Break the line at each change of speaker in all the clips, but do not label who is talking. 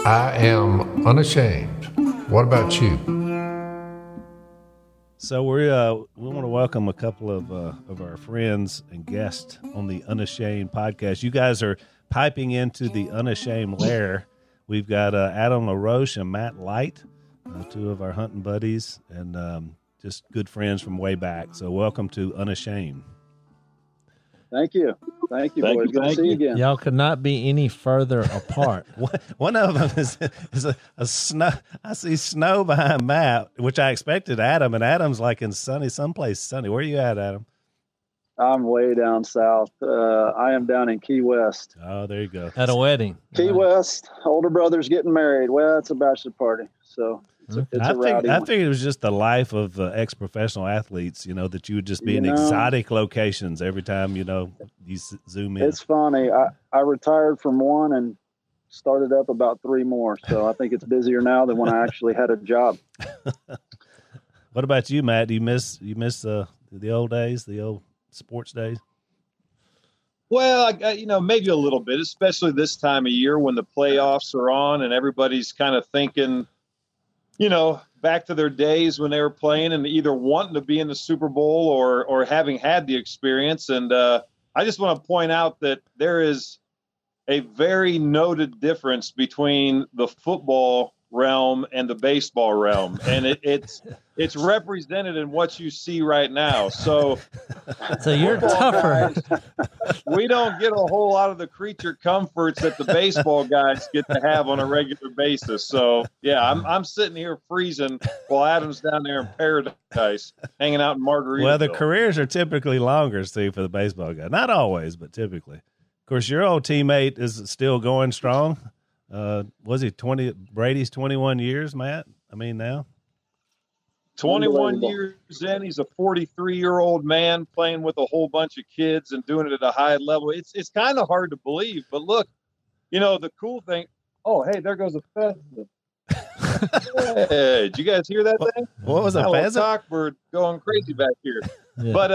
I am unashamed. What about you?
So we want to welcome a couple of our friends and guests on the Unashamed podcast. You guys are piping into the Unashamed lair. We've got Adam LaRoche and Matt Light, two of our hunting buddies, and just good friends from way back. So welcome to Unashamed.
Thank you, boys. Good to see you again.
Y'all could not be any further apart.
One of them is a snow. I see snow behind Matt, which I expected Adam, and Adam's like in someplace sunny. Where are you at, Adam?
I'm way down south. I am down in Key West.
Oh, there you go.
At a wedding.
Key West, older brother's getting married. Well, it's a bachelor party, so it's a rowdy
I
one.
figured it was just the life of ex-professional athletes, that you would just be in exotic locations every time, you zoom in.
It's funny. I retired from one and started up about three more, so I think it's busier now than when I actually had a job.
What about you, Matt? Do you miss the old days, the old sports days?
Well, maybe a little bit, especially this time of year when the playoffs are on and everybody's kind of thinking, back to their days when they were playing and either wanting to be in the Super Bowl or having had the experience. And I just want to point out that there is a very noted difference between the football realm and the baseball realm, and it's represented in what you see right now. So
you're tougher.
We don't get a whole lot of the creature comforts that the baseball guys get to have on a regular basis. So yeah, I'm sitting here freezing while Adam's down there in paradise hanging out in Margaritaville.
Well, the careers are typically longer, Steve, for the baseball guy. Not always, but typically. Of course, your old teammate is still going strong. Was he 20? Brady's 21 years, Matt? Now
21 years in, he's a 43-year-old man playing with a whole bunch of kids and doing it at a high level. It's kind of hard to believe, but look, the cool thing. Oh, hey, there goes a pheasant. Hey, did you guys hear that thing?
What was a pheasant?
Cockbird going crazy back here.
Yeah.
But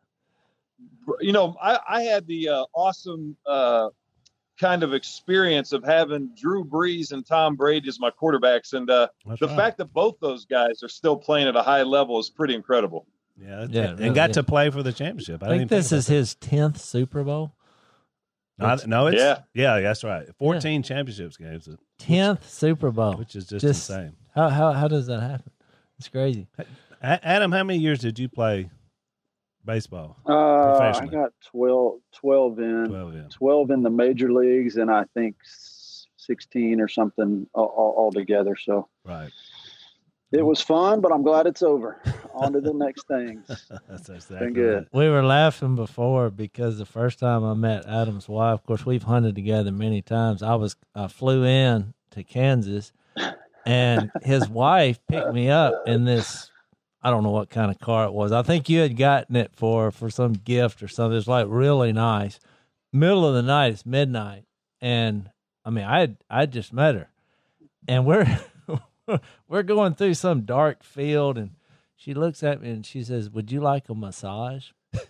I had the awesome kind of experience of having Drew Brees and Tom Brady as my quarterbacks. And fact that both those guys are still playing at a high level is pretty incredible.
Yeah. And got to play for the championship.
I think this is his 10th Super Bowl.
No, it's yeah, that's right. 14 championships games.
10th Super Bowl.
Which is just insane.
How does that happen? It's crazy.
Adam, how many years did you play baseball?
I got 12 in the major leagues, and I think 16 or something all together. So
right,
it was fun, but I'm glad it's over. On to the next thing.
That's exactly
been good.
Right.
We were laughing before because the first time I met Adam's wife, of course, we've hunted together many times. I flew in to Kansas, and his wife picked me up in this. I don't know what kind of car it was. I think you had gotten it for some gift or something. It was like really nice. Middle of the night, it's midnight. And I just met her. And we're going through some dark field, and she looks at me and she says, "Would you like a massage?"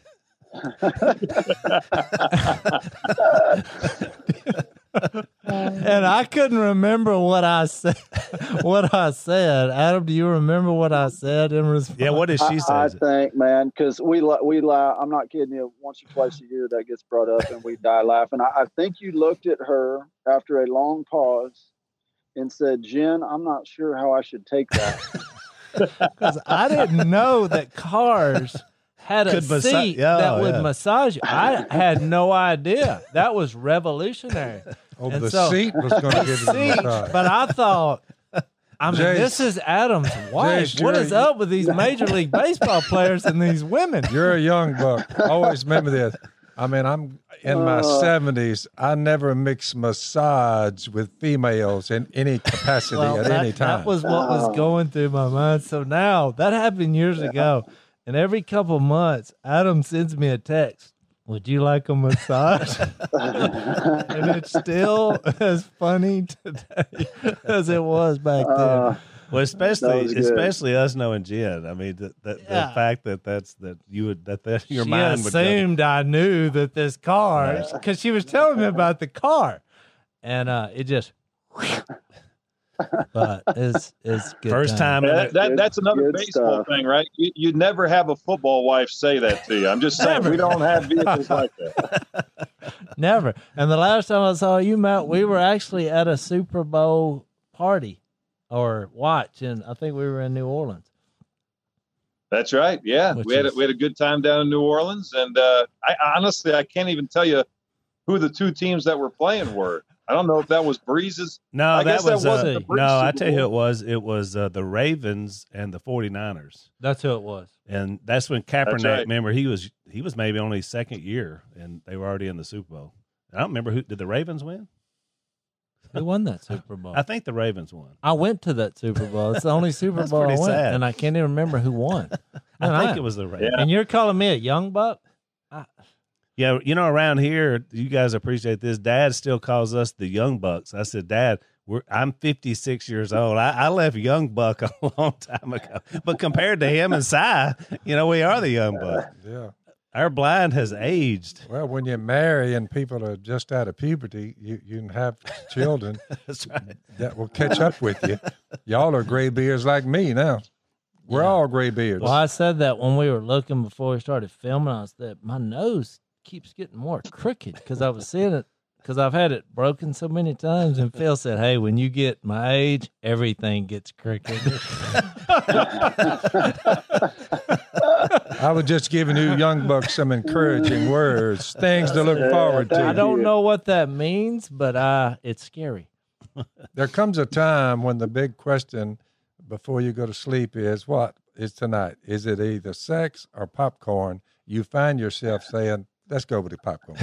And I couldn't remember what I said. Adam, do you remember what I said in response?
Yeah, what did she say?
I think, man, because we laugh. I'm not kidding you. Once or twice a year, that gets brought up, and we die laughing. I think you looked at her after a long pause and said, "Jen, I'm not sure how I should take that."
Because I didn't know that cars had a seat that would massage you. I had no idea. That was revolutionary.
Oh,
And
the
so-
seat was going to give you the massage.
But I thought, this is Adam's wife.
Jace,
What is up with these Major League Baseball players and these women?
You're a young buck. Always remember this. I'm in my 70s. I never mixed massage with females in any capacity at any time.
That was what was going through my mind. So now, that happened years ago. And every couple months, Adam sends me a text. Would you like a massage? And it's still as funny today as it was back then.
Well, especially us knowing Jen. I mean, the fact that your mind would
She assumed I knew that this car, because she was telling me about the car, and it just but it's good.
First time.
That's another
good
baseball
stuff.
thing, right? You'd never have a football wife say that to you. I'm just saying, we don't have vehicles like that.
Never. And the last time I saw you, Matt, we were actually at a Super Bowl party or watch, and I think we were in New Orleans.
That's right. Yeah,
Which
we had
is-
a good time down in New Orleans, and I can't even tell you who the two teams that were playing were. I don't know if that was Breeze's.
No,
I
that
guess that
was
wasn't the Breeze
no. I
Super
tell you who
Bowl.
it was. It was the Ravens and the 49ers.
That's who it was.
And that's when Kaepernick.
right.
Remember, he was maybe only his second year, and they were already in the Super Bowl. I don't remember who did the Ravens win.
Who won that Super Bowl?
I think the Ravens won.
I went to that Super Bowl. It's the only Super
That's
Bowl I
pretty
went,
sad.
and I can't even remember who won.
I think it was the Ravens.
Yeah.
And you're calling me a young buck?
Yeah, around here, you guys appreciate this. Dad still calls us the Young Bucks. I said, Dad, I'm 56 years old. I left Young Buck a long time ago. But compared to him and Si, we are the Young Buck.
Yeah.
Our blind has aged.
Well, when you marry and people are just out of puberty, you can have children
That's right.
that will catch up with you. Y'all are gray beards like me now. We're all gray beards.
Well, I said that when we were looking before we started filming. I said my nose keeps getting more crooked because I was seeing it because I've had it broken so many times. And Phil said, "Hey, when you get my age, everything gets crooked."
I was just giving you young bucks some encouraging words, things to look forward
I
to.
don't know what that means, but it's scary.
There comes a time when the big question before you go to sleep is, what is tonight? Is it either sex or popcorn? You find yourself saying, let's go with the popcorn.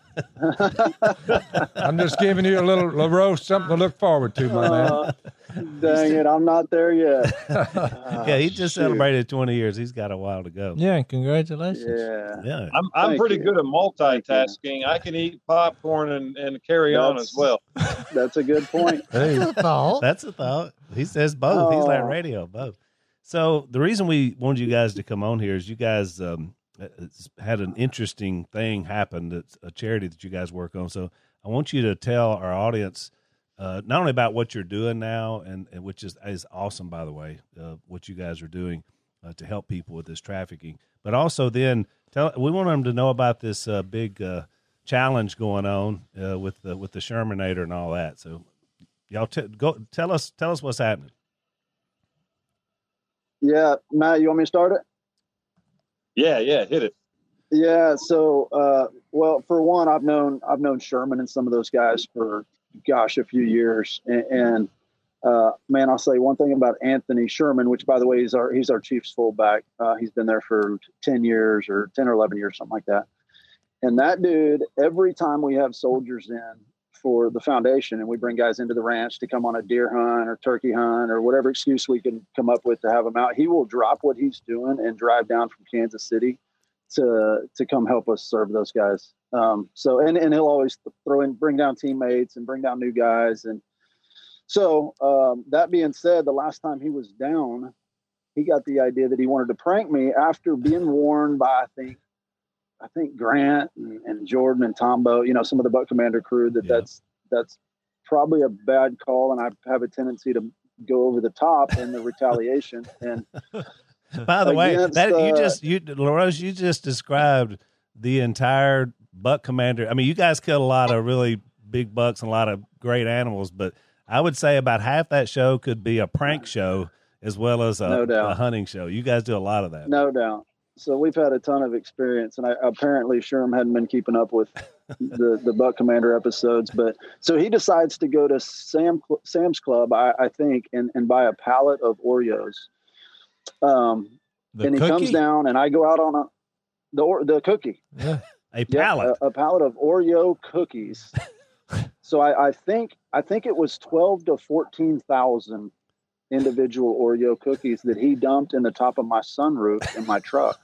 I'm just giving you a little roast, something to look forward to, my man.
Dang it, I'm not there yet.
Yeah, he just
shoot.
celebrated 20 years. He's got a while to go.
Yeah, and congratulations.
Yeah.
Yeah.
I'm
Thank
pretty
you.
good at multitasking. I can eat popcorn and carry on as well.
That's a good point.
Hey,
That's a thought. He says both. He's like
Oh.
radio, both. So the reason we wanted you guys to come on here is you guys had an interesting thing happen. That's a charity that you guys work on. So I want you to tell our audience not only about what you're doing now, and which is awesome, by the way, what you guys are doing to help people with this trafficking, but also then we want them to know about this big challenge going on with the Shermanator and all that. So y'all go tell us what's happening.
Yeah, Matt, you want me to start it?
Yeah, hit it.
Yeah. So, well, for one, I've known Sherman and some of those guys for, a few years. And man, I'll say one thing about Anthony Sherman, which, by the way, he's our Chiefs fullback. He's been there for 10 years or 10 or 11 years, something like that. And that dude, every time we have soldiers in for the foundation and we bring guys into the ranch to come on a deer hunt or turkey hunt or whatever excuse we can come up with to have them out, he will drop what he's doing and drive down from Kansas City to come help us serve those guys. So he'll always bring down teammates and bring down new guys. And so that being said, the last time he was down, he got the idea that he wanted to prank me after being warned by, I think Grant and Jordan and Tombo, some of the Buck Commander crew that's probably a bad call. And I have a tendency to go over the top in the retaliation. And
By the way,
against,
LaRose, you just described the entire Buck Commander. I mean, you guys killed a lot of really big bucks and a lot of great animals, but I would say about half that show could be a prank show as well as a hunting show. You guys do a lot of that.
No doubt. So we've had a ton of experience, and apparently Sherm hadn't been keeping up with the Buck Commander episodes. But so he decides to go to Sam's Club, I think, and buy a pallet of Oreos. And he comes down, and I go out on the cookie.
Yeah.
A pallet.
A pallet of Oreo cookies. So I think it was 12 to 14,000 individual Oreo cookies that he dumped in the top of my sunroof in my truck.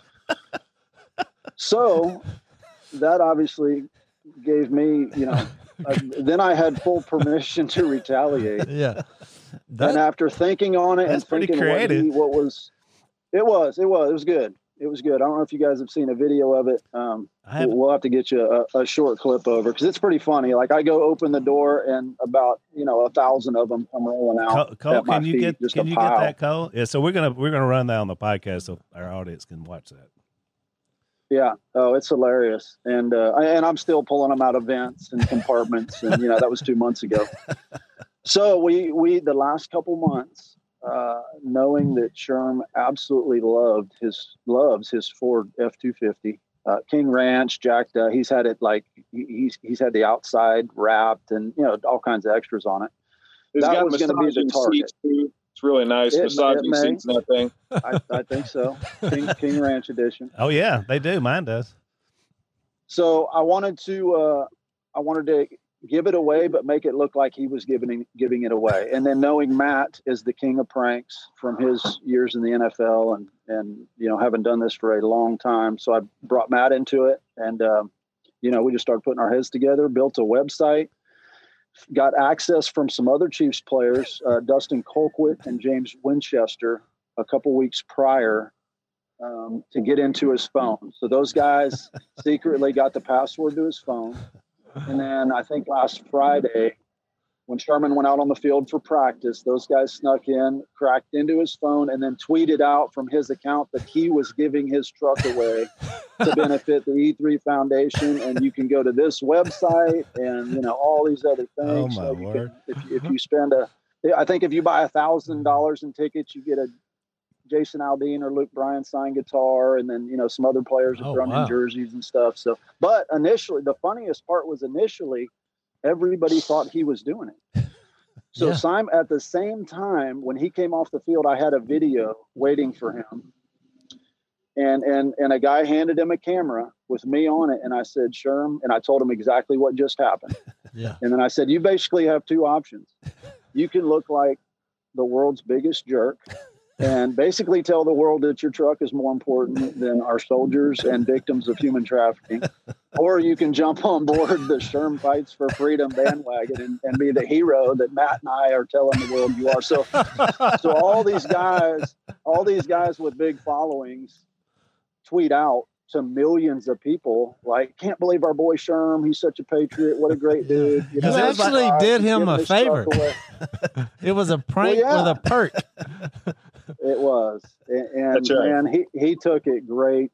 So that obviously gave me, then I had full permission to retaliate.
Yeah.
And after thinking on it and
That's pretty
thinking
creative.
it was good. It was good. I don't know if you guys have seen a video of it. We'll have to get you a short clip over because it's pretty funny. Like I go open the door and about 1,000 of them come rolling out.
Cole, can you get that, Cole? Yeah, so we're gonna run that on the podcast so our audience can watch that.
Yeah. Oh, it's hilarious. And I'm still pulling them out of vents and compartments. And, that was 2 months ago. So we the last couple months, knowing that Sherm absolutely loves his Ford F-250, King Ranch, jacked. He's had it he's had the outside wrapped and, all kinds of extras on it.
That was going to be the target. It's really nice. Massaging seats and that thing.
I think so. King Ranch edition.
Oh yeah, they do. Mine does.
So I wanted to give it away, but make it look like he was giving it away. And then knowing Matt is the king of pranks from his years in the NFL and having done this for a long time. So I brought Matt into it and, we just started putting our heads together, built a website, got access from some other Chiefs players, Dustin Colquitt and James Winchester, a couple weeks prior to get into his phone. So those guys secretly got the password to his phone. And then I think last Friday, when Sherman went out on the field for practice, those guys snuck in, cracked into his phone, and then tweeted out from his account that he was giving his truck away to benefit the E3 Foundation. And you can go to this website and, all these other things.
Oh, my word.
If you spend I think if you buy $1,000 in tickets, you get a Jason Aldean or Luke Bryan signed guitar, and then some other players have thrown in jerseys and stuff. So, but initially, the funniest part was everybody thought he was doing it. So Simon, at the same time when he came off the field, I had a video waiting for him, and a guy handed him a camera with me on it, and I said, Sherm, and I told him exactly what just happened.
Yeah,
and then I said, you basically have two options. You can look like the world's biggest jerk and basically tell the world that your truck is more important than our soldiers and victims of human trafficking. Or you can jump on board the Sherm Fights for Freedom bandwagon and be the hero that Matt and I are telling the world you are. So all these guys with big followings tweet out to millions of people like, can't believe our boy Sherm. He's such a patriot. What a great dude.
You actually did him a favor. It was a prank with a perk.
It was. And right. he took it great.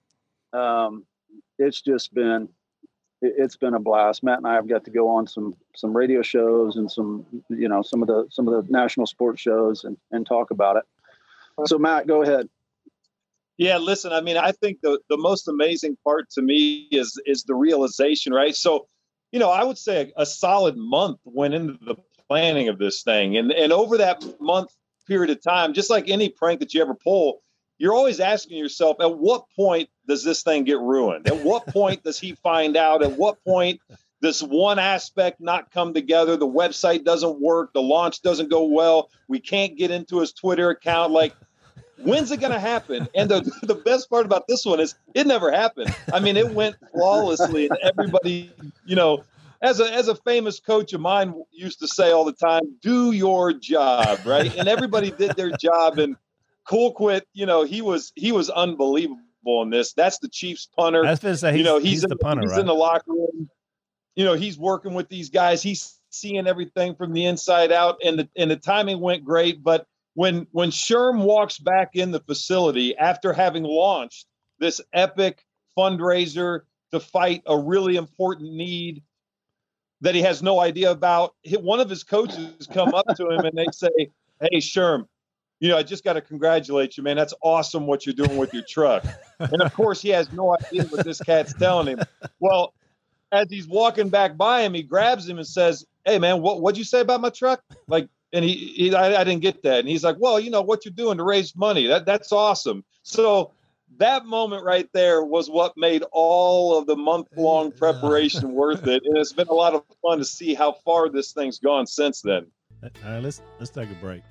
It's just been a blast. Matt and I have got to go on some radio shows and some of the national sports shows and talk about it. So Matt, go ahead.
Yeah, listen, I mean, I think the most amazing part to me is the realization, right? So, I would say a solid month went into the planning of this thing. And over that month period of time, just like any prank that you ever pull, you're always asking yourself, at what point does this thing get ruined? At what point does he find out? At what point does one aspect not come together? The website doesn't work. The launch doesn't go well. We can't get into his Twitter account. Like, when's it going to happen? And the best part about this one is it never happened. I mean, it went flawlessly, and everybody, as a famous coach of mine used to say all the time, do your job, right? And everybody did their job. And Colquitt, he was unbelievable in this. That's the Chiefs punter.
I was going to say, he's the punter,
he's
right?
in the locker room. He's working with these guys. He's seeing everything from the inside out, and the timing went great. But when Sherm walks back in the facility after having launched this epic fundraiser to fight a really important need that he has no idea about, one of his coaches come up to him and they say, hey, Sherm, I just got to congratulate you, man. That's awesome what you're doing with your truck. And, of course, he has no idea what this cat's telling him. Well, as he's walking back by him, he grabs him and says, hey, man, what'd you say about my truck? Like, and I didn't get that. And he's like, well, what you're doing to raise money. That's awesome. So that moment right there was what made all of the month-long preparation worth it. And it's been a lot of fun to see how far this thing's gone since then.
All right, let's take a break.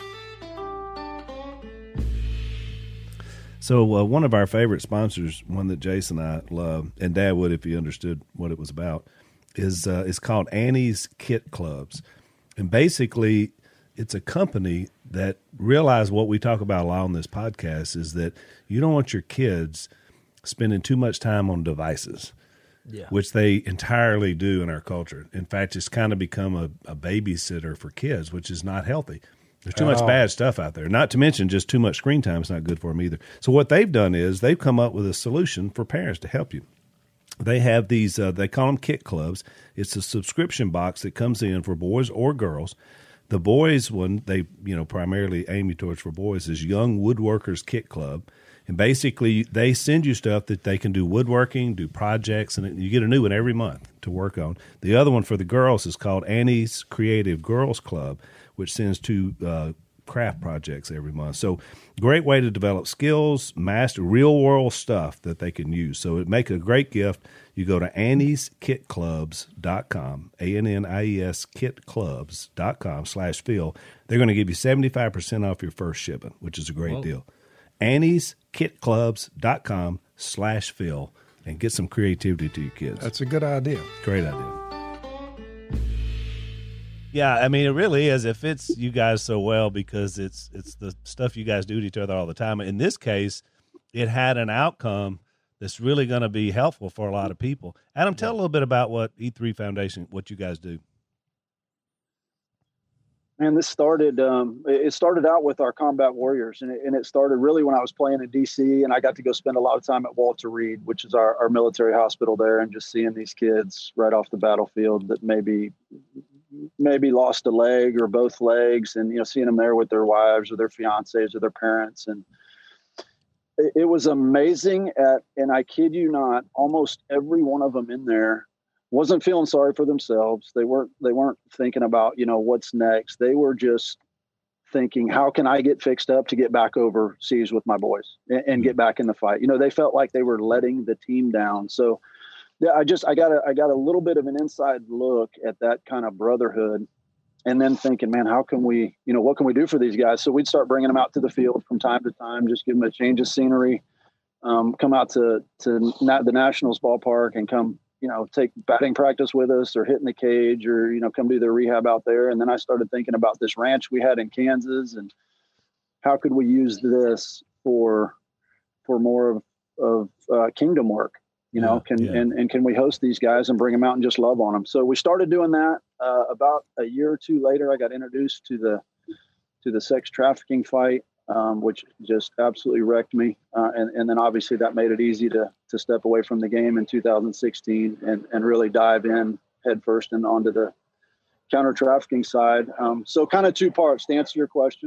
So one of our favorite sponsors, one that Jason and I love, and Dad would if he understood what it was about, is called Annie's Kit Clubs. And basically, it's a company that realize what we talk about a lot on this podcast is that you don't want your kids spending too much time on devices, which they entirely do in our culture. In fact, it's kind of become a babysitter for kids, which is not healthy. There's too much bad stuff out there, not to mention just too much screen time is not good for them either. So what they've done is they've come up with a solution for parents to help you. They have these, they call them Kit Clubs. It's a subscription box that comes in for boys or girls. The boys one, they primarily aim you towards for boys, is Young Woodworkers Kit Club. And basically, they send you stuff that they can do woodworking, do projects, and you get a new one every month to work on. The other one for the girls is called Annie's Creative Girls Club, which sends 2 craft projects every month. So great way to develop skills, master real-world stuff that they can use. So it make a great gift. You go to AnniesKitClubs.com, ANNIES kitclubs.com/Phil. They're going to give you 75% off your first shipment, which is a great deal. AnniesKitClubs.com/Phil, and get some creativity to your kids.
That's a good idea.
Great idea. Yeah, I mean, it really is. It fits you guys so well because it's the stuff you guys do to each other all the time. In this case, it had an outcome that's really going to be helpful for a lot of people. Adam, tell a little bit about what E3 Foundation, what you guys do.
And this started, it started out with our combat warriors, and it started really when I was playing in DC, and I got to go spend a lot of time at Walter Reed, which is our military hospital there, and just seeing these kids right off the battlefield that maybe lost a leg or both legs, and, seeing them there with their wives or their fiancés or their parents. And it was amazing and I kid you not, almost every one of them in there wasn't feeling sorry for themselves. They weren't thinking about, what's next. They were just thinking, how can I get fixed up to get back overseas with my boys and get back in the fight? They felt like they were letting the team down. So yeah, I got a little bit of an inside look at that kind of brotherhood, and then thinking, man, how can we, what can we do for these guys? So we'd start bringing them out to the field from time to time, just give them a change of scenery, come out to the Nationals ballpark and come, take batting practice with us or hitting the cage or, come do their rehab out there. And then I started thinking about this ranch we had in Kansas and how could we use this for more of kingdom work, can we host these guys and bring them out and just love on them? So we started doing that. About a year or two later, I got introduced to the sex trafficking fight, which just absolutely wrecked me. And then obviously that made it easy to step away from the game in 2016 and really dive in head first and onto the counter trafficking side. So kind of 2 parts to answer your question.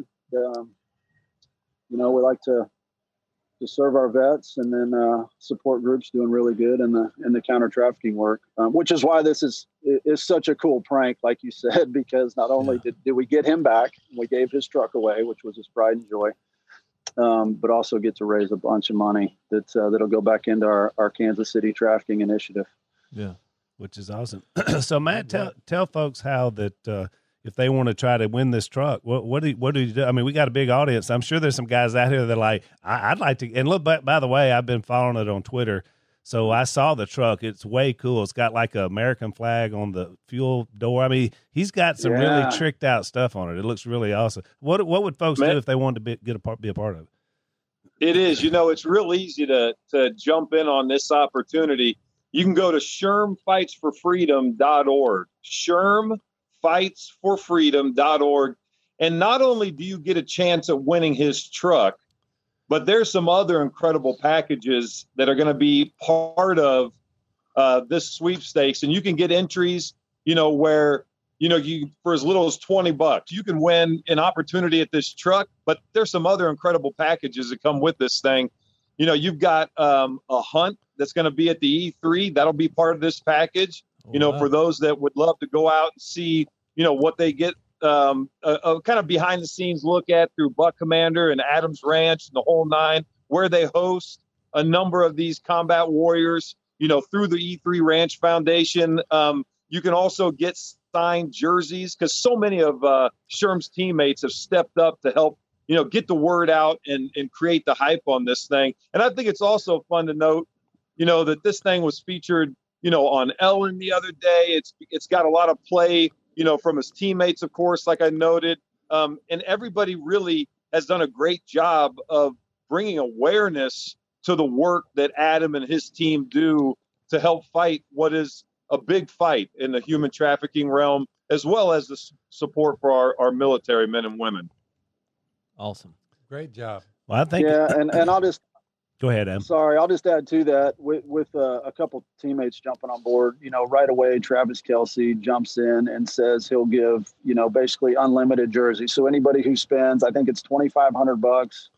We like to serve our vets and then support groups doing really good in the counter trafficking work, which is why this is such a cool prank, like you said, because not only did we get him back, we gave his truck away, which was his pride and joy, but also get to raise a bunch of money that'll go back into our Kansas City trafficking initiative.
Yeah, which is awesome. So Matt, tell folks how that. If they want to try to win this truck, what do you do? I mean, we got a big audience. I'm sure there's some guys out here that are like, I'd like to. And look, by the way, I've been following it on Twitter, so I saw the truck. It's way cool. It's got like an American flag on the fuel door. I mean, he's got some really tricked out stuff on it. It looks really awesome. What would folks do if they wanted to be a part of it?
It is. It's real easy to jump in on this opportunity. You can go to ShermFightsForFreedom.org. ShermFightsForFreedom.org. And not only do you get a chance at winning his truck, but there's some other incredible packages that are going to be part of this sweepstakes. And you can get entries, where, you for as little as $20, you can win an opportunity at this truck. But there's some other incredible packages that come with this thing. You've got a hunt that's going to be at the E3. That'll be part of this package. For those that would love to go out and see, what they get, a kind of behind the scenes look at through Buck Commander and Adams Ranch and the whole nine, where they host a number of these combat warriors, through the E3 Ranch Foundation. You can also get signed jerseys because so many of Sherm's teammates have stepped up to help, get the word out and create the hype on this thing. And I think it's also fun to note, that this thing was featured on Ellen the other day. It's got a lot of play, from his teammates, of course, like I noted. And everybody really has done a great job of bringing awareness to the work that Adam and his team do to help fight what is a big fight in the human trafficking realm, as well as the support for our military men and women.
Awesome.
Great job.
Well, I think.
Yeah, and I'll just
Go ahead, Em.
sorry, I'll just add to that with a couple teammates jumping on board. Right away, Travis Kelce jumps in and says he'll give basically unlimited jerseys. So anybody who spends, I think it's $2,500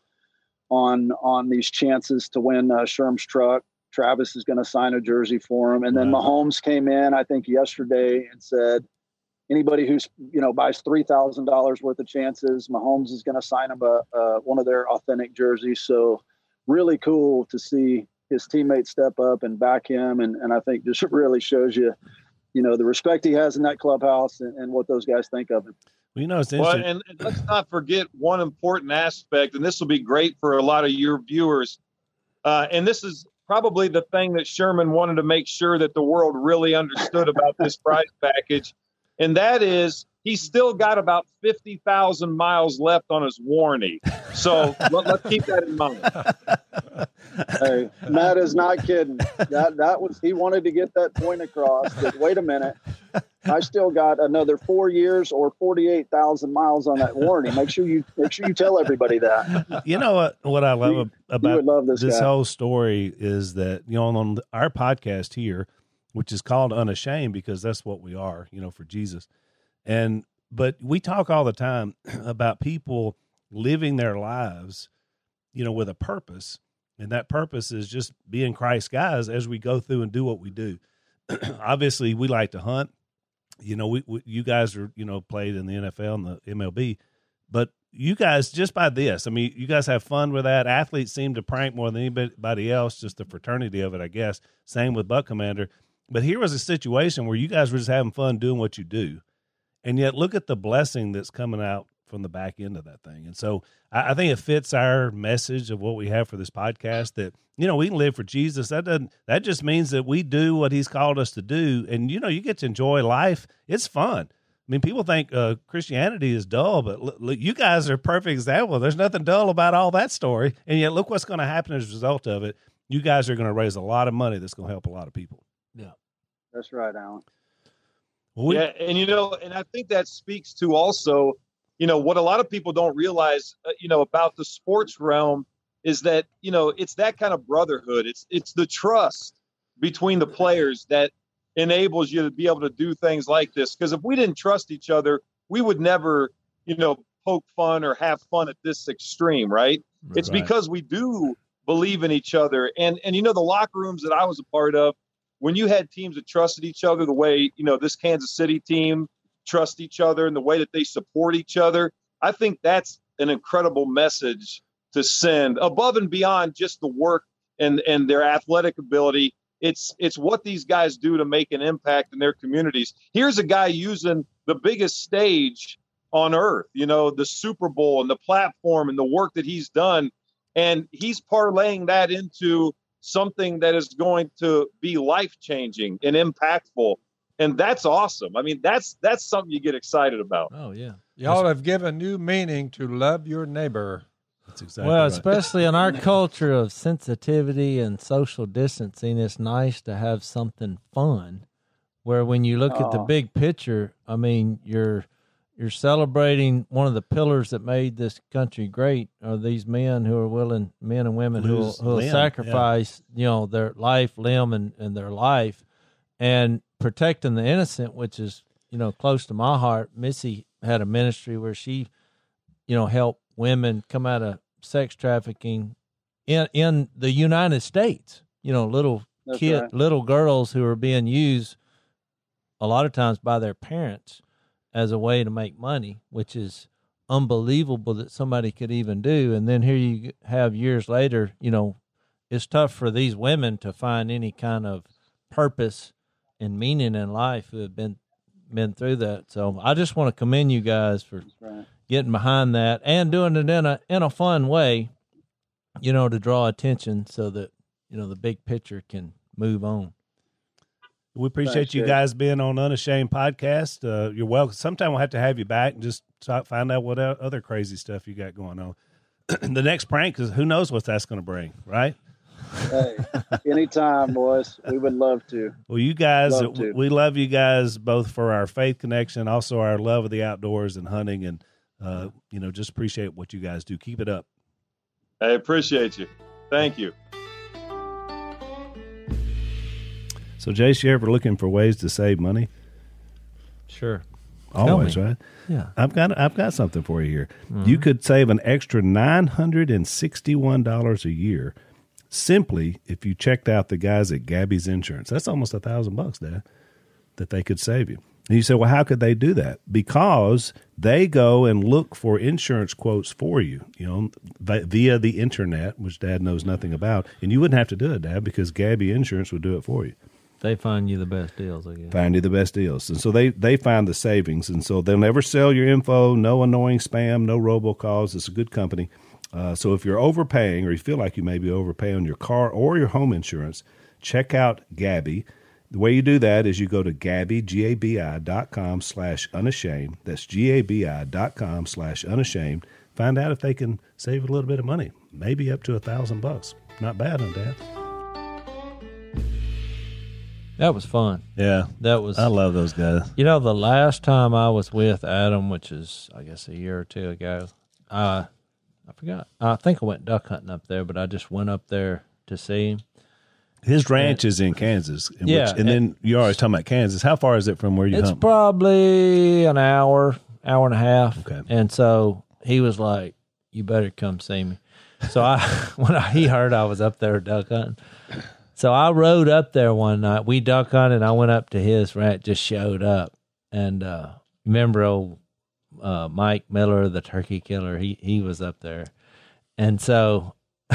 on these chances to win Sherm's truck, Travis is going to sign a jersey for him. And then Mahomes came in, I think yesterday, and said anybody who's buys $3,000 worth of chances, Mahomes is going to sign him one of their authentic jerseys. So really cool to see his teammates step up and back him, and I think just really shows you, the respect he has in that clubhouse and what those guys think of him.
Well, it's interesting.
Well, and let's not forget one important aspect, and this will be great for a lot of your viewers. And this is probably the thing that Sherman wanted to make sure that the world really understood about this prize package. And that is, he's still got about 50,000 miles left on his warranty. So let's keep that in mind.
Hey, Matt is not kidding. That was, he wanted to get that point across. But wait a minute, I still got another 4 years or 48,000 miles on that warranty. Make sure you tell everybody that.
You know what I love about
love this
whole story is that on our podcast here, which is called Unashamed, because that's what we are, for Jesus. But we talk all the time about people living their lives, with a purpose. And that purpose is just being Christ guys as we go through and do what we do. Obviously, we like to hunt. You guys are, played in the NFL and the MLB. But you guys, just by this, you guys have fun with that. Athletes seem to prank more than anybody else, just the fraternity of it, I guess. Same with Buck Commander. But here was a situation where you guys were just having fun doing what you do. And yet look at the blessing that's coming out from the back end of that thing. And so I think it fits our message of what we have for this podcast, that, we can live for Jesus. That just means that we do what he's called us to do. And, you get to enjoy life. It's fun. People think Christianity is dull, but look, you guys are a perfect example. There's nothing dull about all that story. And yet look what's going to happen as a result of it. You guys are going to raise a lot of money that's going to help a lot of people.
Yeah.
That's right, Alan.
Yeah, and and I think that speaks to also, what a lot of people don't realize, about the sports realm is that, it's that kind of brotherhood. It's the trust between the players that enables you to be able to do things like this. Because if we didn't trust each other, we would never, poke fun or have fun at this extreme, right? It's because we do believe in each other. And the locker rooms that I was a part of, when you had teams that trusted each other the way, this Kansas City team trust each other and the way that they support each other, I think that's an incredible message to send above and beyond just the work and their athletic ability. It's what these guys do to make an impact in their communities. Here's a guy using the biggest stage on earth, the Super Bowl and the platform and the work that he's done. And he's parlaying that into something that is going to be life-changing and impactful. And that's awesome. That's something you get excited about.
Oh, yeah.
Y'all have given new meaning to love your neighbor.
That's exactly
well,
right.
especially in our culture of sensitivity and social distancing, it's nice to have something fun where when you look at the big picture, you're celebrating one of the pillars that made this country great are these men who are willing, men and women who will sacrifice, their life, limb, and their life, and protecting the innocent, which is, close to my heart. Missy had a ministry where she, helped women come out of sex trafficking in the United States, little girls who are being used a lot of times by their parents as a way to make money, which is unbelievable that somebody could even do. And then here you have years later, it's tough for these women to find any kind of purpose and meaning in life who have been through that. So I just want to commend you guys for getting behind that and doing it in a fun way, to draw attention so that, the big picture can move on.
We appreciate
Thanks,
you
Jay.
guys being on Unashamed Podcast. You're welcome. Sometime we'll have to have you back and just find out what other crazy stuff you got going on. The next prank, because who knows what that's going to bring, right?
Hey, anytime, boys. We would love to.
Well, you guys,
Love to.
we love you guys both for our faith connection, also our love of the outdoors and hunting, and just appreciate what you guys do. Keep it up.
I appreciate you. Thank you.
So, Jace, you ever looking for ways to save money?
Sure.
Always,
me.
right?
Yeah.
I've got something for you here. You could save an extra $961 a year simply if you checked out the guys at Gabby's Insurance. That's almost $1,000, Dad, that they could save you. And you say, well, how could they do that? Because they go and look for insurance quotes for you, via the internet, which Dad knows nothing about. And you wouldn't have to do it, Dad, because Gabby Insurance would do it for you.
They find you the best deals, I guess.
Find you the best deals. And so they find the savings. And so they'll never sell your info, no annoying spam, no robocalls. It's a good company. So if you're overpaying or you feel like you may be overpaying on your car or your home insurance, check out Gabby. The way you do that is you go to Gabby, GABI.com/unashamed. That's GABI.com/unashamed. Find out if they can save a little bit of money, maybe up to $1,000. Not bad, huh, Dad?
That was fun.
Yeah.
That was.
I love those guys.
The last time I was with Adam, which is, I guess, a year or two ago, I forgot. I think I went duck hunting up there, but I just went up there to see him.
His ranch is in Kansas.
Yeah,
and then you're always talking about Kansas. How far is it from where you
It's
hunt?
probably an hour and a half.
Okay.
And so he was like, "You better come see me." So he heard I was up there duck hunting. So I rode up there one night. We duck hunted. I went up to his ranch, just showed up. And remember old Mike Miller, the turkey killer? He was up there. And so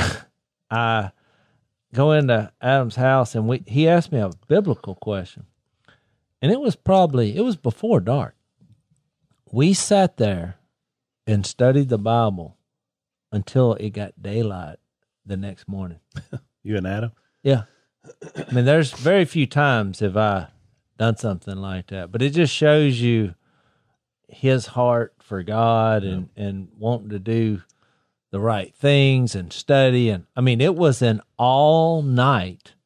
I go into Adam's house, and he asked me a biblical question. And it was before dark. We sat there and studied the Bible until it got daylight the next morning.
You and Adam?
Yeah. I mean, there's very few times have I done something like that, but it just shows you his heart for God and wanting to do the right things and study. And I mean, it was an all night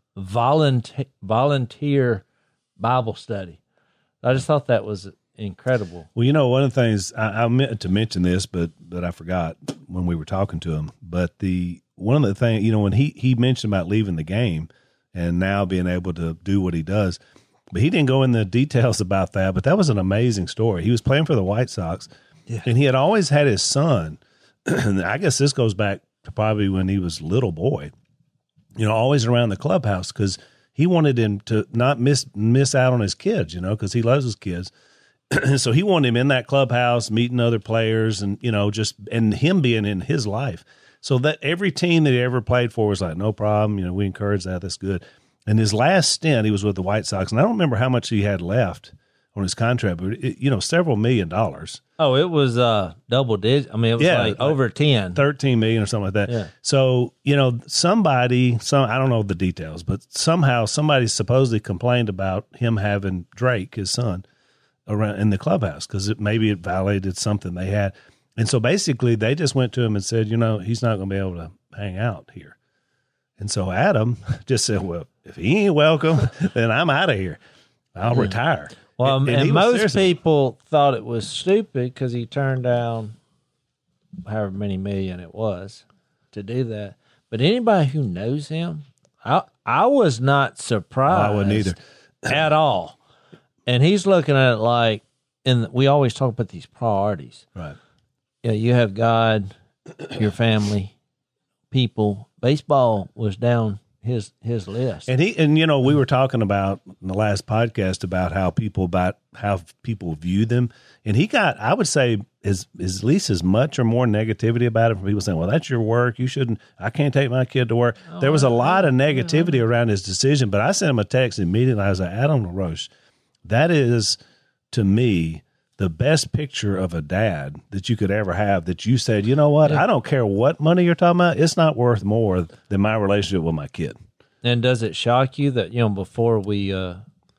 volunteer Bible study. I just thought that was incredible.
Well, one of the things I meant to mention this, but I forgot when we were talking to him. But one of the things, when he mentioned about leaving the game and now being able to do what he does, but he didn't go in the details about that. But that was an amazing story. He was playing for the White Sox, and he had always had his son. And I guess this goes back to probably when he was a little boy, always around the clubhouse because he wanted him to not miss out on his kids, because he loves his kids. So he wanted him in that clubhouse, meeting other players, and and him being in his life. So that every team that he ever played for was like, no problem. We encourage that. That's good. And his last stint, he was with the White Sox, and I don't remember how much he had left on his contract, but several $1 million.
Oh, it was double digit. I mean, it was like over 10,
13 million or something like that.
Yeah.
So I don't know the details, but somehow somebody supposedly complained about him having Drake, his son, around in the clubhouse because maybe it violated something they had. And so basically they just went to him and said, he's not going to be able to hang out here. And so Adam just said, well, if he ain't welcome, then I'm out of here. I'll retire.
Well, and most people thought it was stupid because he turned down however many million it was to do that. But anybody who knows him, I was not surprised.
I wouldn't either.
At all. And he's looking at it like, and we always talk about these priorities.
Right.
Yeah, you have God, your family, people. Baseball was down his list.
And we were talking about in the last podcast about how people view them. And he got, I would say, is at least as much or more negativity about it from people saying, well, that's your work. You shouldn't, I can't take my kid to work. There was a lot of negativity around his decision, but I sent him a text immediately. I was like, Adam LaRoche, that is, to me, the best picture of a dad that you could ever have, that you said, you know what, I don't care what money you're talking about. It's not worth more than my relationship with my kid.
And does it shock you that, before we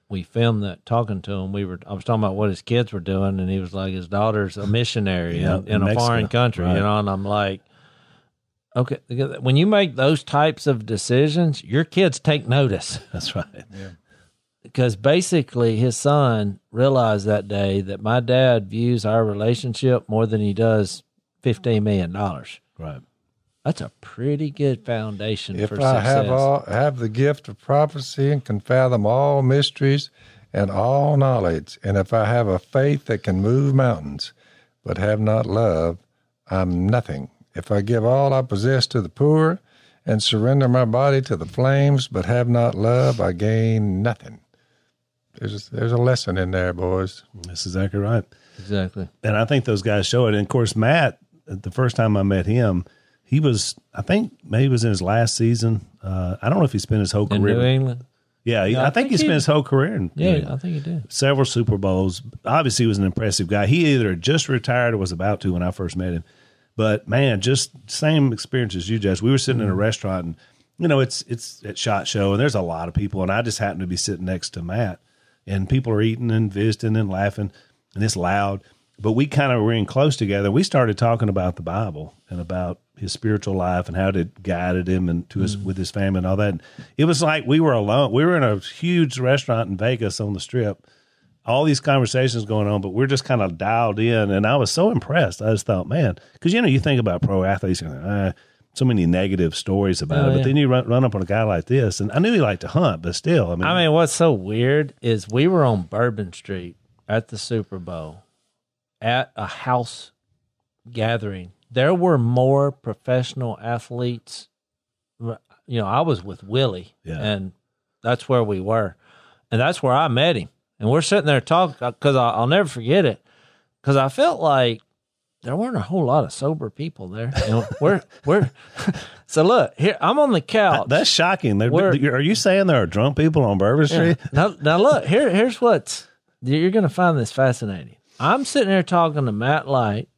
we filmed that talking to him. I was talking about what his kids were doing, and he was like, his daughter's a missionary in a
Mexico.
foreign country,
Right.
and I'm like, okay, when you make those types of decisions, your kids take notice.
That's right.
Because basically his son realized that day that my dad views our relationship more than he does $15 million.
Right.
That's a pretty good foundation
If
for
I
success.
have the gift of prophecy and can fathom all mysteries and all knowledge, and if I have a faith that can move mountains, but have not love, I'm nothing. If I give all I possess to the poor and surrender my body to the flames, but have not love, I gain nothing. There's a lesson in there, boys.
That's exactly right.
Exactly.
And I think those guys show it. And of course, Matt, the first time I met him, he was, I think maybe he was in his last season. I don't know if he spent his whole
In
career.
New England?
Yeah, I think he spent his whole career in
Yeah, I think he did.
several Super Bowls. Obviously, he was an impressive guy. He either just retired or was about to when I first met him. But man, just same experience as you, Jess. We were sitting in a restaurant, and it's at SHOT Show, and there's a lot of people, and I just happened to be sitting next to Matt, and people are eating and visiting and laughing, and it's loud. But we kind of were in close together. We started talking about the Bible and about his spiritual life and how it guided him and to his with his family and all that. And it was like we were alone. We were in a huge restaurant in Vegas on the Strip. All these conversations going on, but we're just kind of dialed in. And I was so impressed. I just thought, man, because you think about pro athletes, and so many negative stories about it. But then you run up on a guy like this, and I knew he liked to hunt, but still,
I mean, what's so weird is we were on Bourbon Street at the Super Bowl at a house gathering. There were more professional athletes. I was with Willie, and that's where we were. And that's where I met him. And we're sitting there talking, because I'll never forget it, because I felt like there weren't a whole lot of sober people there. We're so look, here, I'm on the couch.
That's shocking. Are you saying there are drunk people on Bourbon Street?
Yeah. Now look, here's what's, you're going to find this fascinating. I'm sitting there talking to Matt Light,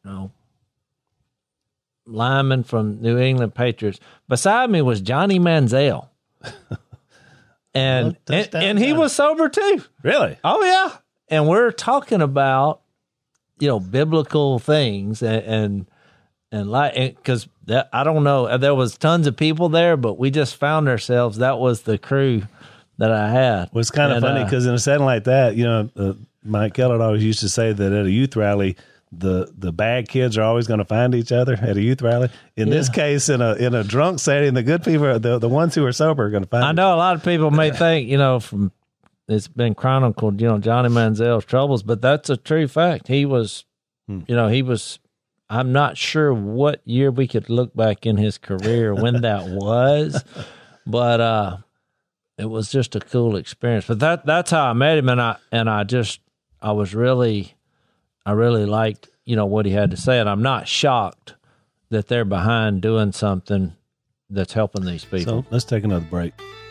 lineman from New England Patriots. Beside me was Johnny Manziel. And he was sober too.
Really?
Oh yeah. And we're talking about, biblical things and like, because I don't know, there was tons of people there, but we just found ourselves, that was the crew that I had.
Well, it's kind of funny because in a setting like that, Mike Kellett always used to say that at a youth rally, the bad kids are always going to find each other at a youth rally. In this case, in a drunk setting, the good people, are the ones who are sober, are going to find.
I know a lot of people may think, from it's been chronicled, Johnny Manziel's troubles, but that's a true fact. He was, he was. I'm not sure what year we could look back in his career when that was, but it was just a cool experience. But that's how I met him, and I really liked, what he had to say, and I'm not shocked that they're behind doing something that's helping these people.
So let's take another break.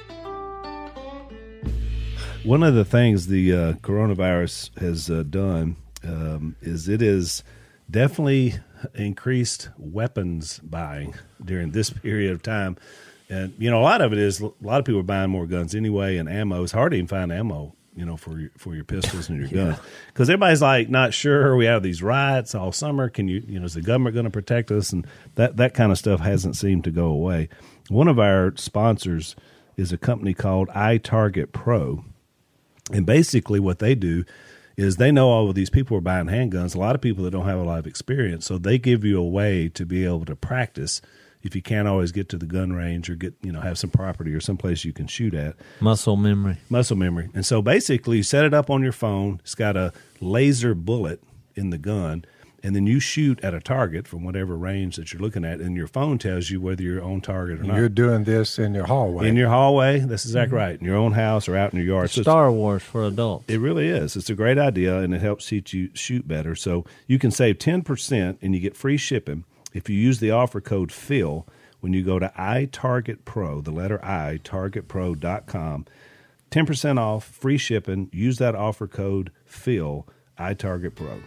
One of the things the coronavirus has done is it has definitely increased weapons buying during this period of time. And, a lot of it is a lot of people are buying more guns anyway, and ammo. It's hard to even find ammo, for your pistols and your guns. Because everybody's like, not sure, we have these riots all summer. Can is the government going to protect us? And that kind of stuff hasn't seemed to go away. One of our sponsors is a company called iTarget Pro. And basically what they do is they know all of these people are buying handguns, a lot of people that don't have a lot of experience. So they give you a way to be able to practice if you can't always get to the gun range or have some property or someplace you can shoot at.
Muscle memory.
And so basically you set it up on your phone. It's got a laser bullet in the gun, and then you shoot at a target from whatever range that you're looking at, and your phone tells you whether you're on target or not.
You're doing this in your hallway.
In your hallway, that's exactly right. In your own house or out in your yard.
It's Star Wars for adults.
It really is. It's a great idea, and it helps teach you shoot better. So you can save 10%, and you get free shipping if you use the offer code PHIL when you go to iTarget Pro, the letter I, targetpro.com. 10% off, free shipping. Use that offer code PHIL, iTarget Pro.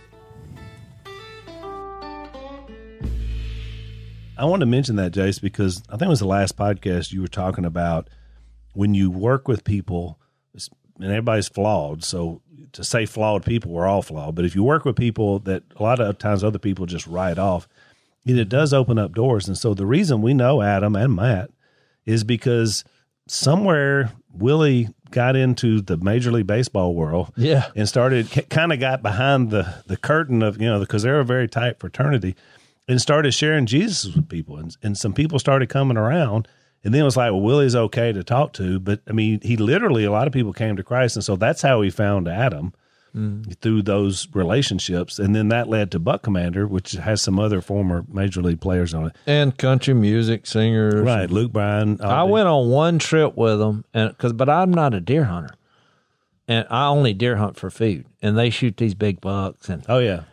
I wanted to mention that, Jace, because I think it was the last podcast you were talking about when you work with people, and everybody's flawed. So to say flawed people, we're all flawed. But if you work with people that a lot of times other people just write off, it does open up doors. And so the reason we know Adam and Matt is because somewhere Willie got into the Major League Baseball world, and kind of got behind the curtain of, because they're a very tight fraternity, and started sharing Jesus with people, and some people started coming around, and then it was like, well, Willie's okay to talk to, but I mean, a lot of people came to Christ, and so that's how he found Adam. Through those relationships, and then that led to Buck Commander, which has some other former Major League players on it,
and country music singers.
Right, Luke Bryan.
I went on one trip with them, but I'm not a deer hunter, and I only deer hunt for food. And they shoot these big bucks. And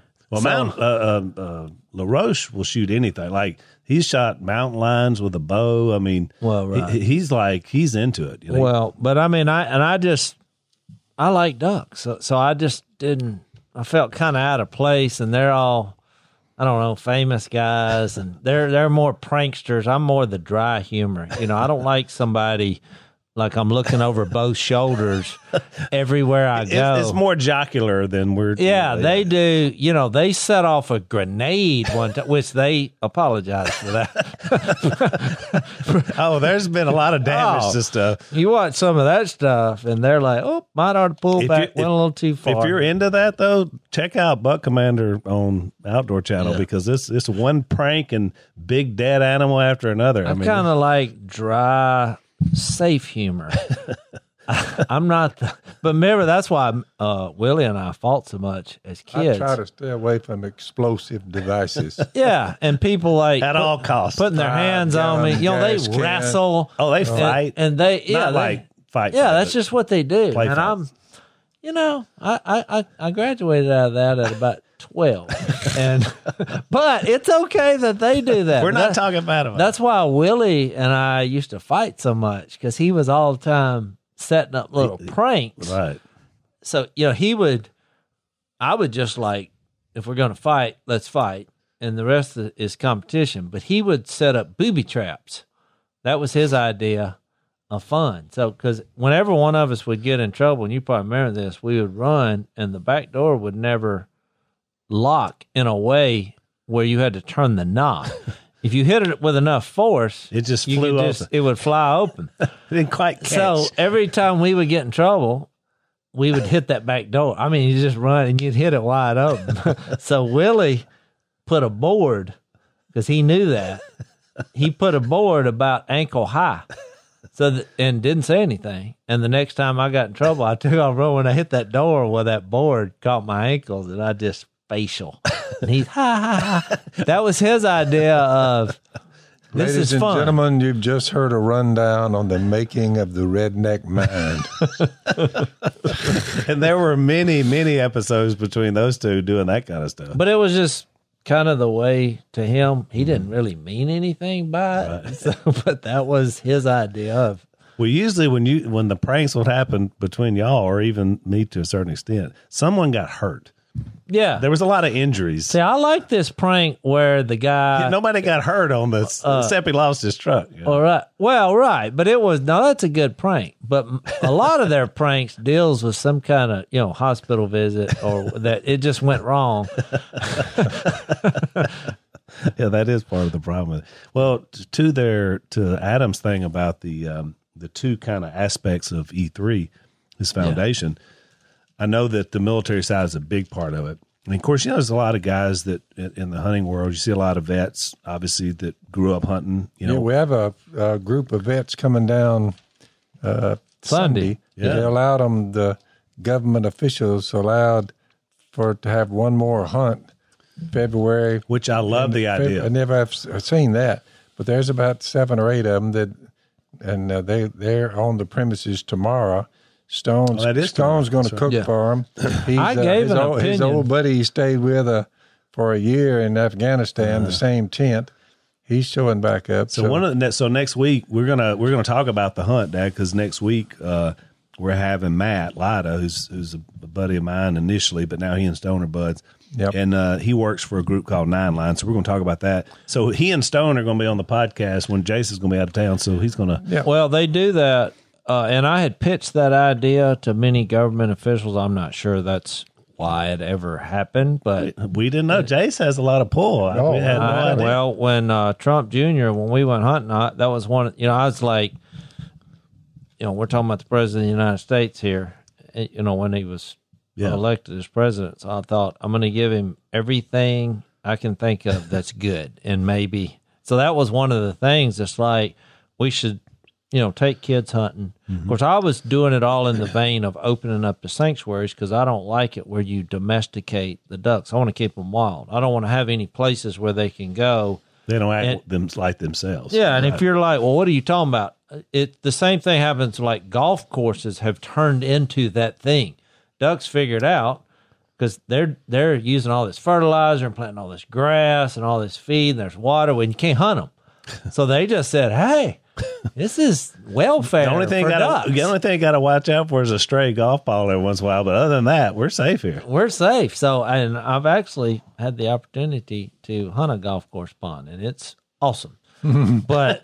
LaRoche will shoot anything. Like he's shot mountain lions with a bow. I mean, he's into it.
Well, but I mean, I like ducks, so I just didn't. I felt kind of out of place, and they're all, I don't know, famous guys, and they're more pranksters. I'm more the dry humor. I don't like somebody like I'm looking over both shoulders everywhere I go.
It's more jocular than we're.
Yeah, they do. They set off a grenade one time, which they apologize for that.
Oh, there's been a lot of damage to stuff.
You watch some of that stuff, and they're like, "Oh, might ought to pull back. Went a little too far."
If you're into that, though, check out Buck Commander on Outdoor Channel because it's one prank and big dead animal after another.
I'm kind of like dry, safe humor. I'm not, but remember, that's why Willie and I fought so much as kids.
I try to stay away from explosive devices.
Yeah, and people like
at all costs
putting their hands on me. They wrestle.
Oh, they fight,
and they
fight.
Yeah, that's just what they do.
Play
and
fights.
I graduated out of that at about 12, but it's okay that they do that.
We're not talking about it.
That's why Willie and I used to fight so much, because he was all the time setting up little pranks.
Right.
So I would just like, if we're going to fight, let's fight, and the rest is competition. But he would set up booby traps. That was his idea of fun. So, because whenever one of us would get in trouble, and you probably remember this, we would run, and the back door would never lock in a way where you had to turn the knob. If you hit it with enough force,
it just flew open.
It would fly open.
Didn't quite catch.
So every time we would get in trouble, we would hit that back door. I mean, you just run and you'd hit it wide open. So Willie put a board, because he knew that. He put a board about ankle high. And didn't say anything. And the next time I got in trouble, I took off running. When I hit that door, well, that board caught my ankles, and I just facial. And he's ha ha ha. That was his idea of this
Ladies
is fun.
and gentlemen, you've just heard a rundown on the making of the redneck mind.
And there were many, many episodes between those two doing that kind of stuff.
But it was just kind of the way to him. He didn't really mean anything by it. Right. So, but that was his idea of.
Well, usually when the pranks would happen between y'all, or even me to a certain extent, someone got hurt.
Yeah.
There was a lot of injuries.
See, I like this prank where the guy...
Nobody got hurt on this, except he lost his truck.
All right. Well, right. But that's a good prank. But a lot of their pranks deals with some kind of, hospital visit, or that it just went wrong.
Yeah, that is part of the problem. Well, to Adam's thing about the two kind of aspects of E3, his foundation, I know that the military side is a big part of it. And of course, there's a lot of guys that in the hunting world, you see a lot of vets, obviously, that grew up hunting.
Yeah, we have a group of vets coming down Sunday.
Yeah.
They allowed them, the government officials allowed to have one more hunt February.
Which I love the idea.
I never have seen that. But there's about 7 or 8 of them they're on the premises tomorrow. Stone's going to cook for him.
I gave an opinion.
His old buddy he stayed with for a year in Afghanistan, the same tent. He's showing back up.
So next week we're gonna talk about the hunt, Dad, because next week we're having Matt Lida, who's a buddy of mine initially, but now he and Stone are buds.
Yep.
And he works for a group called Nine Line, so we're going to talk about that. So he and Stone are going to be on the podcast when Jason's going to be out of town, so he's going to...
Yeah. Well, they do that and I had pitched that idea to many government officials. I'm not sure that's why it ever happened, but
we didn't know. Jace has a lot of pull. We had no idea.
Well, when Trump Jr., when we went hunting, that was one. I was like, we're talking about the president of the United States here. When he was elected as president, so I thought I'm going to give him everything I can think of that's good, and maybe. So that was one of the things. It's like we should, take kids hunting. Mm-hmm. Of course, I was doing it all in the vein of opening up the sanctuaries because I don't like it where you domesticate the ducks. I want to keep them wild. I don't want to have any places where they can go.
They don't act like themselves.
Yeah, and if you're like, well, what are you talking about? The same thing happens. Like golf courses have turned into that thing. Ducks figured out because they're using all this fertilizer and planting all this grass and all this feed. And there's water when you can't hunt them, so they just said, "Hey, this is welfare." The only thing
you got to watch out for is a stray golf ball every once in a while. But other than that, we're safe here.
We're safe. So, and I've actually had the opportunity to hunt a golf course pond, and it's awesome. But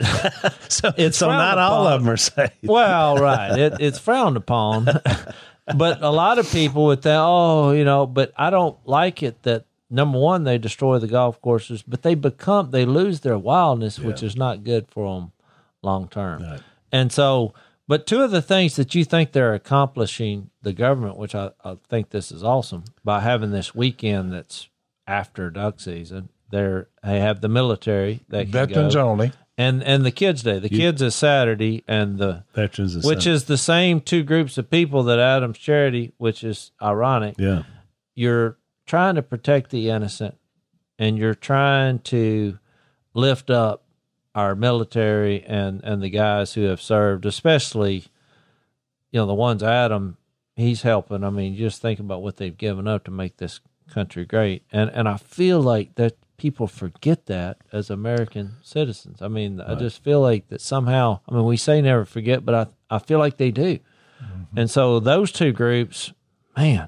so not all of them are safe.
Well, right. It's frowned upon. But a lot of people would think, but I don't like it that, number one, they destroy the golf courses, but they lose their wildness, which is not good for them long term. Right. And so, but two of the things that you think they're accomplishing, the government, which I think this is awesome, by having this weekend that's after duck season, they have the military that can
veterans
go,
only,
and the kids' day. The kids is Saturday, and the
veterans is
which
Sunday.
Is the same two groups of people that Adam's Charity, which is ironic.
Yeah,
you're trying to protect the innocent, and you're trying to lift up our military and the guys who have served, especially the ones Adam he's helping. I mean, just think about what they've given up to make this country great, and I feel like that people forget that as American citizens. I mean, right. I just feel like that somehow. I mean, we say never forget, but I feel like they do. Mm-hmm. And so those two groups, man,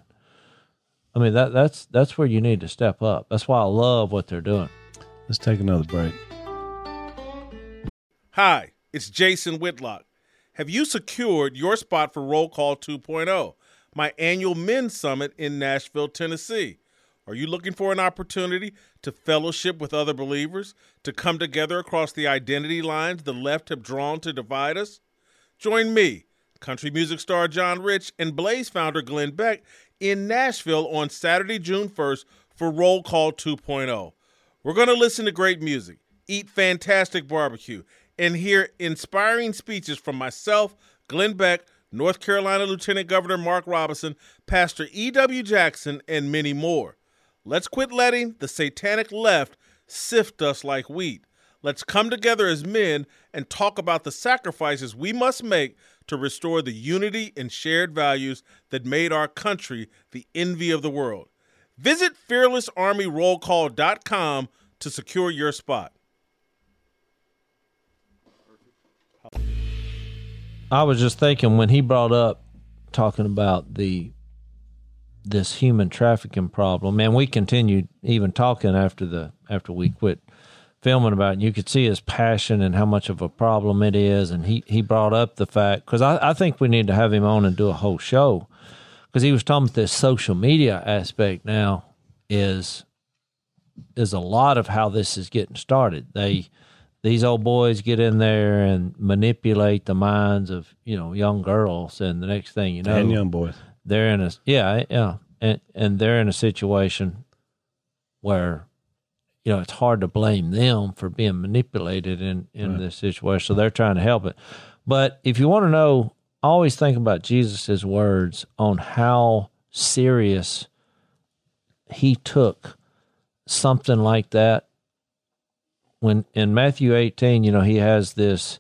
I mean that's where you need to step up. That's why I love what they're doing.
Let's take another break.
Hi, it's Jason Whitlock. Have you secured your spot for Roll Call 2.0, my annual men's summit in Nashville, Tennessee? Are you looking for an opportunity to fellowship with other believers, to come together across the identity lines the left have drawn to divide us? Join me, country music star John Rich, and Blaze founder Glenn Beck in Nashville on Saturday, June 1st for Roll Call 2.0. We're going to listen to great music, eat fantastic barbecue, and hear inspiring speeches from myself, Glenn Beck, North Carolina Lieutenant Governor Mark Robinson, Pastor E.W. Jackson, and many more. Let's quit letting the satanic left sift us like wheat. Let's come together as men and talk about the sacrifices we must make to restore the unity and shared values that made our country the envy of the world. Visit fearlessarmyrollcall.com to secure your spot.
I was just thinking when he brought up talking about this human trafficking problem, and we continued even talking after we quit filming about it. You could see his passion and how much of a problem it is, and he brought up the fact, because I think we need to have him on and do a whole show, because he was talking about this social media aspect now is a lot of how this is getting started. These old boys get in there and manipulate the minds of young girls, and the next thing you know,
and young boys.
They're in and they're in a situation where, it's hard to blame them for being manipulated in right. this situation. So they're trying to help it. But if you want to know, always think about Jesus' words on how serious he took something like that. When in Matthew 18, he has this,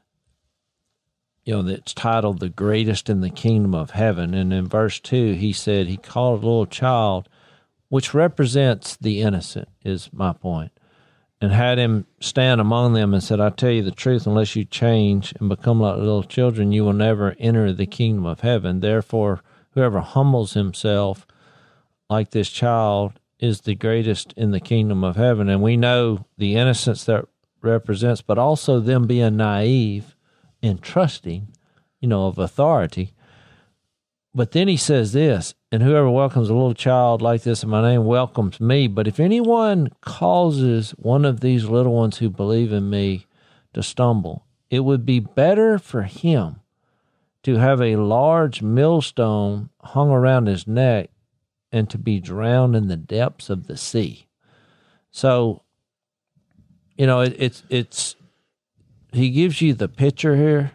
that's titled The Greatest in the Kingdom of Heaven. And in verse 2, he said he called a little child, which represents the innocent, is my point, and had him stand among them and said, I tell you the truth, unless you change and become like little children, you will never enter the kingdom of heaven. Therefore, whoever humbles himself like this child is the greatest in the kingdom of heaven. And we know the innocence that represents, but also them being naive and trusting of authority. But then he says this, and whoever welcomes a little child like this in my name welcomes me. But if anyone causes one of these little ones who believe in me to stumble, it would be better for him to have a large millstone hung around his neck and to be drowned in the depths of the sea. So, it's he gives you the picture here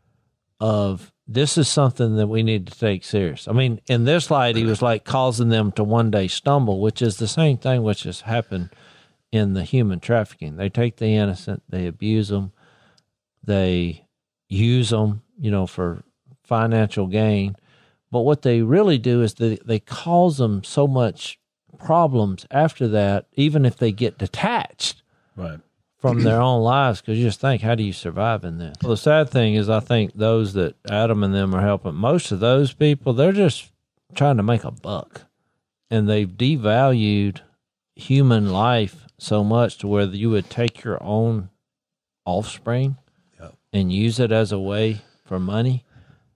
of this is something that we need to take serious. I mean, in this light, he was like causing them to one day stumble, which is the same thing which has happened in the human trafficking. They take the innocent, they abuse them, they use them, for financial gain. But what they really do is they cause them so much problems after that, even if they get detached.
Right.
From their own lives, because you just think, how do you survive in this? Well, the sad thing is I think those that Adam and them are helping, most of those people, they're just trying to make a buck. And they've devalued human life so much to where you would take your own offspring and use it as a way for money.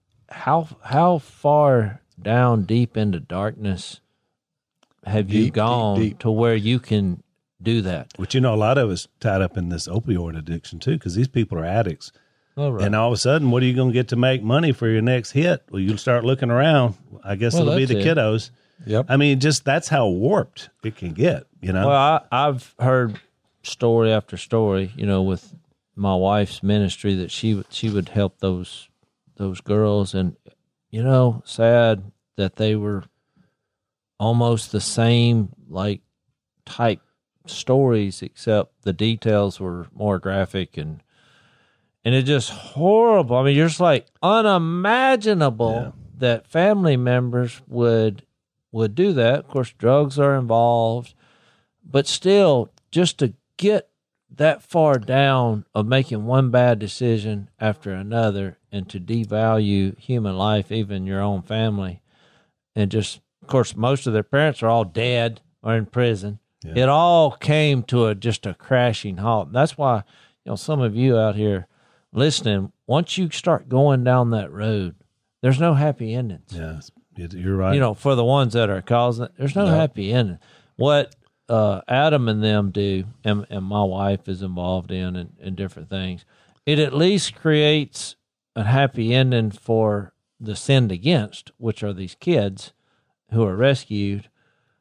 How far down deep into darkness have you gone deep to where you can do that?
But a lot of us tied up in this opioid addiction too, because these people are addicts.
Oh, right.
And all of a sudden, what are you going to get to make money for your next hit? Well, you'll start looking around. I guess it'll be the kiddos.
Yep.
I mean, just that's how warped it can get,
Well, I've heard story after story, with my wife's ministry that she would help those girls, and sad that they were almost the same type stories, except the details were more graphic and it's just horrible. I mean, you're just like unimaginable that family members would do that. Of course, drugs are involved, but still, just to get that far down of making one bad decision after another and to devalue human life, even your own family, and just, of course, most of their parents are all dead or in prison. Yeah. It all came to just a crashing halt. That's why, some of you out here listening, once you start going down that road, there's no happy endings.
Yeah, you're right.
For the ones that are causing it, there's no happy ending. What Adam and them do, and my wife is involved in different things, it at least creates a happy ending for the sinned against, which are these kids who are rescued.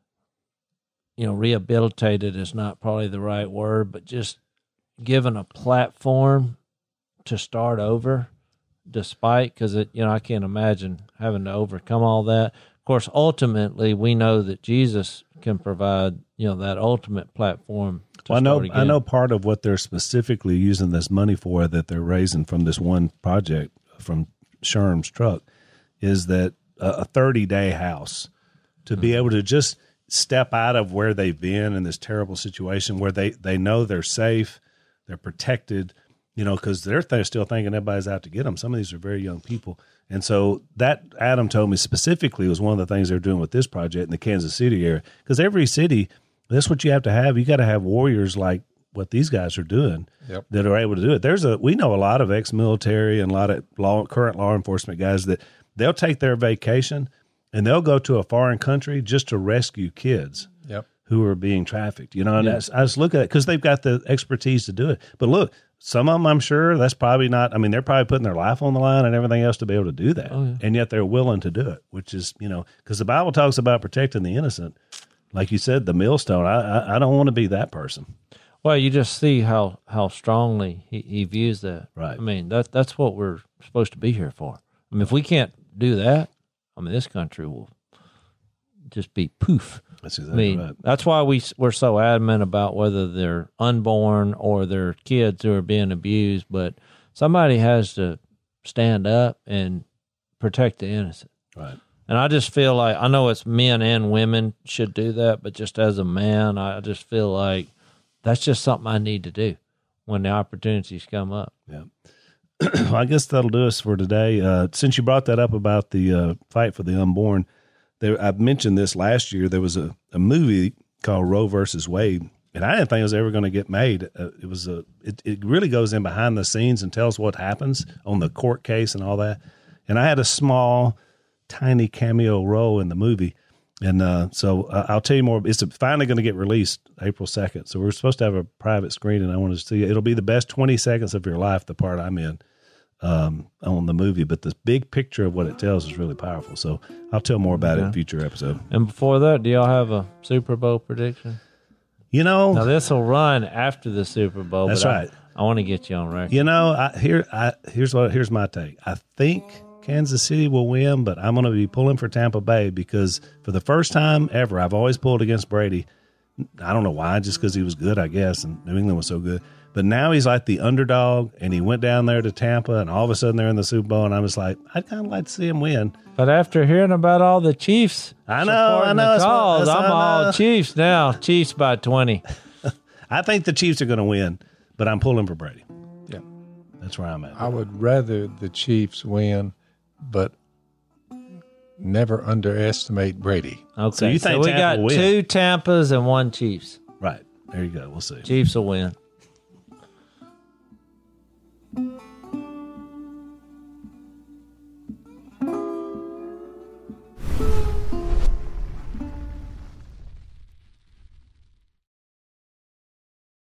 Rehabilitated is not probably the right word, but just given a platform to start over, despite, because I can't imagine having to overcome all that. Of course, ultimately, we know that Jesus can provide, that ultimate platform to start again.
I know part of what they're specifically using this money for, that they're raising from this one project from Sherm's truck, is that a 30-day house to be able to just step out of where they've been in this terrible situation where they know they're safe, they're protected, because they're still thinking everybody's out to get them. Some of these are very young people. And so that Adam told me specifically was one of the things they're doing with this project in the Kansas City area. Because every city, that's what you have to have. You got to have warriors like what these guys are doing that are able to do it. We know a lot of ex-military and a lot of current law enforcement guys that they'll take their vacation and they'll go to a foreign country just to rescue kids who are being trafficked. And I just look at it because they've got the expertise to do it. But look, some of them, I'm sure that's probably not. I mean, they're probably putting their life on the line and everything else to be able to do that. And yet they're willing to do it, which is, because the Bible talks about protecting the innocent. Like you said, the millstone. I don't want to be that person.
Well, you just see how strongly he views that.
Right.
I mean, that's what we're supposed to be here for. I mean, if we can't do that, this country will just be poof.
That's exactly right.
That's why we're so adamant about whether they're unborn or they're kids who are being abused. But somebody has to stand up and protect the innocent.
Right.
And I just feel like, I know it's men and women should do that, but just as a man, I just feel like that's just something I need to do when the opportunities come up.
Yeah. I guess that'll do us for today. Since you brought that up about the fight for the unborn, I've mentioned this last year. There was a movie called Roe versus Wade, and I didn't think it was ever going to get made. It really goes in behind the scenes and tells what happens on the court case and all that. And I had a small, tiny cameo role in the movie. And so I'll tell you more. It's finally going to get released April 2nd. So we're supposed to have a private screening. I wanted to see it. It'll be the best 20 seconds of your life, the part I'm in on the movie. But the big picture of what it tells is really powerful. So I'll tell more about it in a future episode.
And before that, do y'all have a Super Bowl prediction?
You know,
Now, this will run after the Super Bowl.
That's
but
right.
I want to get you on record.
You know, here's my take. I think Kansas City will win, but I'm going to be pulling for Tampa Bay because for the first time ever, I've always pulled against Brady. I don't know why, just because he was good, I guess, and New England was so good. But now he's like the underdog, and he went down there to Tampa, and all of a sudden they're in the Super Bowl, and I'm just like, I'd kind of like to see him win.
But after hearing about all the Chiefs,
I know.
the calls, I'm all Chiefs now. Chiefs by 20.
I think the Chiefs are going to win, but I'm pulling for Brady.
Yeah.
That's where I'm at.
I would rather the Chiefs win, but never underestimate Brady.
Okay,
So you think
we
Tampa
got
will win?
2 Tampas and 1 Chiefs.
Right. There you go. We'll see.
Chiefs will win.